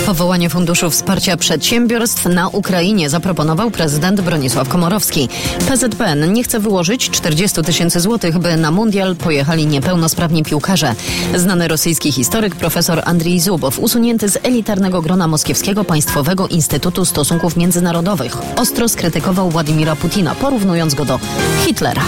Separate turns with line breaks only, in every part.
Powołanie Funduszu Wsparcia Przedsiębiorstw na Ukrainie zaproponował prezydent Bronisław Komorowski. PZPN nie chce wyłożyć 40 000 złotych, by na mundial pojechali niepełnosprawni piłkarze. Znany rosyjski historyk profesor Andrzej Zubow, usunięty z elitarnego grona Moskiewskiego Państwowego Instytutu Stosunków Międzynarodowych, ostro skrytykował Władimira Putina, porównując go do Hitlera.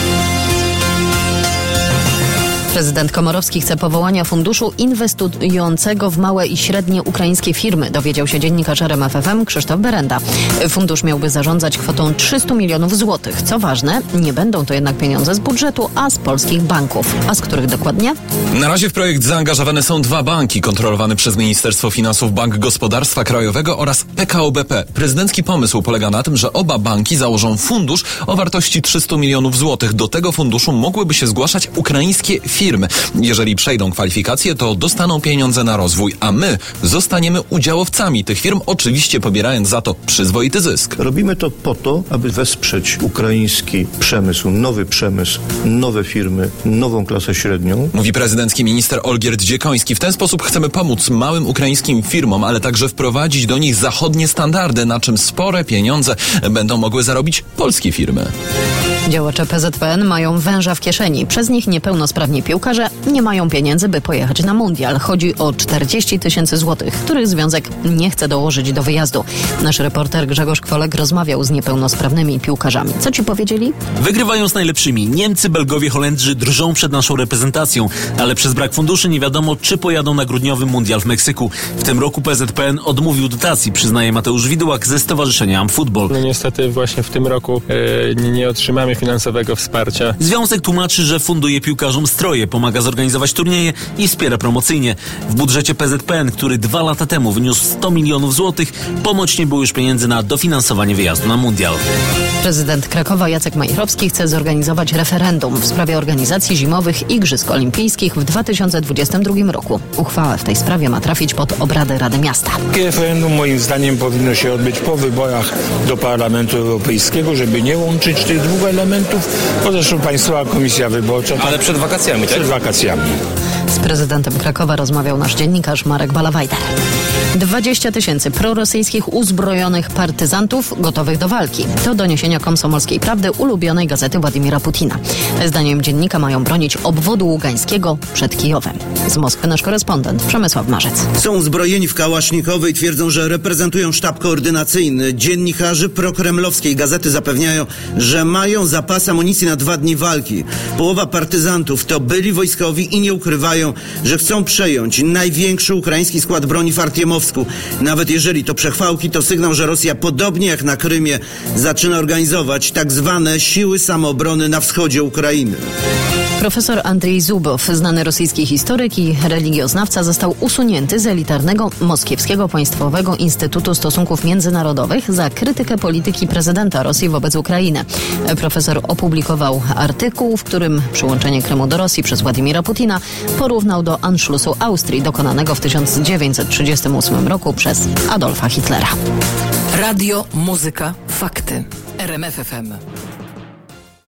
Prezydent Komorowski chce powołania funduszu inwestującego w małe i średnie ukraińskie firmy, dowiedział się dziennikarz RMF FM Krzysztof Berenda. Fundusz miałby zarządzać kwotą 300 milionów złotych. Co ważne, nie będą to jednak pieniądze z budżetu, a z polskich banków. A z których dokładnie?
Na razie w projekt zaangażowane są 2 banki, kontrolowane przez Ministerstwo Finansów Bank Gospodarstwa Krajowego oraz PKO BP. Prezydencki pomysł polega na tym, że oba banki założą fundusz o wartości 300 milionów złotych. Do tego funduszu mogłyby się zgłaszać ukraińskie firmy. Jeżeli przejdą kwalifikacje, to dostaną pieniądze na rozwój, a my zostaniemy udziałowcami tych firm, oczywiście pobierając za to przyzwoity zysk.
Robimy to po to, aby wesprzeć ukraiński przemysł, nowe firmy, nową klasę średnią.
Mówi prezydencki minister Olgierd Dziekoński. W ten sposób chcemy pomóc małym ukraińskim firmom, ale także wprowadzić do nich zachodnie standardy, na czym spore pieniądze będą mogły zarobić polskie firmy.
Działacze PZPN mają węża w kieszeni. Przez nich niepełnosprawni piłkarze nie mają pieniędzy, by pojechać na mundial. Chodzi o 40 000 złotych, których związek nie chce dołożyć do wyjazdu. Nasz reporter Grzegorz Kwolek rozmawiał z niepełnosprawnymi piłkarzami. Co ci powiedzieli?
Wygrywają z najlepszymi. Niemcy, Belgowie, Holendrzy drżą przed naszą reprezentacją, ale przez brak funduszy nie wiadomo, czy pojadą na grudniowy mundial w Meksyku. W tym roku PZPN odmówił dotacji, przyznaje Mateusz Widłak ze Stowarzyszenia AmFootball.
No niestety właśnie w tym roku nie otrzymamy finansowego wsparcia.
Związek tłumaczy, że funduje piłkarzom stroje, pomaga zorganizować turnieje i wspiera promocyjnie. W budżecie PZPN, który 2 lata temu wyniósł 100 milionów złotych, ponoć nie było już pieniędzy na dofinansowanie wyjazdu na mundial.
Prezydent Krakowa Jacek Majchrowski chce zorganizować referendum w sprawie organizacji zimowych Igrzysk Olimpijskich w 2022 roku. Uchwała w tej sprawie ma trafić pod obrady Rady Miasta.
Referendum moim zdaniem powinno się odbyć po wyborach do Parlamentu Europejskiego, żeby nie łączyć tych 2 elementów, bo zresztą Państwowa Komisja Wyborcza...
Ale przed wakacjami, tak?
Przed wakacjami.
Z prezydentem Krakowa rozmawiał nasz dziennikarz Marek Balawajder. 20 000 prorosyjskich uzbrojonych partyzantów gotowych do walki. To doniesienia Komsomolskiej Prawdy, ulubionej gazety Władimira Putina. Zdaniem dziennika mają bronić obwodu ługańskiego przed Kijowem. Z Moskwy nasz korespondent Przemysław Marzec.
Są uzbrojeni w kałasznikowy i twierdzą, że reprezentują sztab koordynacyjny. Dziennikarze prokremlowskiej gazety zapewniają, że mają zapas amunicji na 2 dni walki. Połowa partyzantów to byli wojskowi i nie ukrywają, że chcą przejąć największy ukraiński skład broni w Artiemowsku. Nawet jeżeli to przechwałki, to sygnał, że Rosja, podobnie jak na Krymie, zaczyna organizować tak zwane siły samoobrony na wschodzie Ukrainy.
Profesor Andrzej Zubow, znany rosyjski historyk i religioznawca, został usunięty z elitarnego Moskiewskiego Państwowego Instytutu Stosunków Międzynarodowych za krytykę polityki prezydenta Rosji wobec Ukrainy. Profesor opublikował artykuł, w którym przyłączenie Krymu do Rosji przez Władimira Putina porównał do Anschlussu Austrii dokonanego w 1938 roku przez Adolfa Hitlera.
Radio, muzyka, fakty. RMF FM.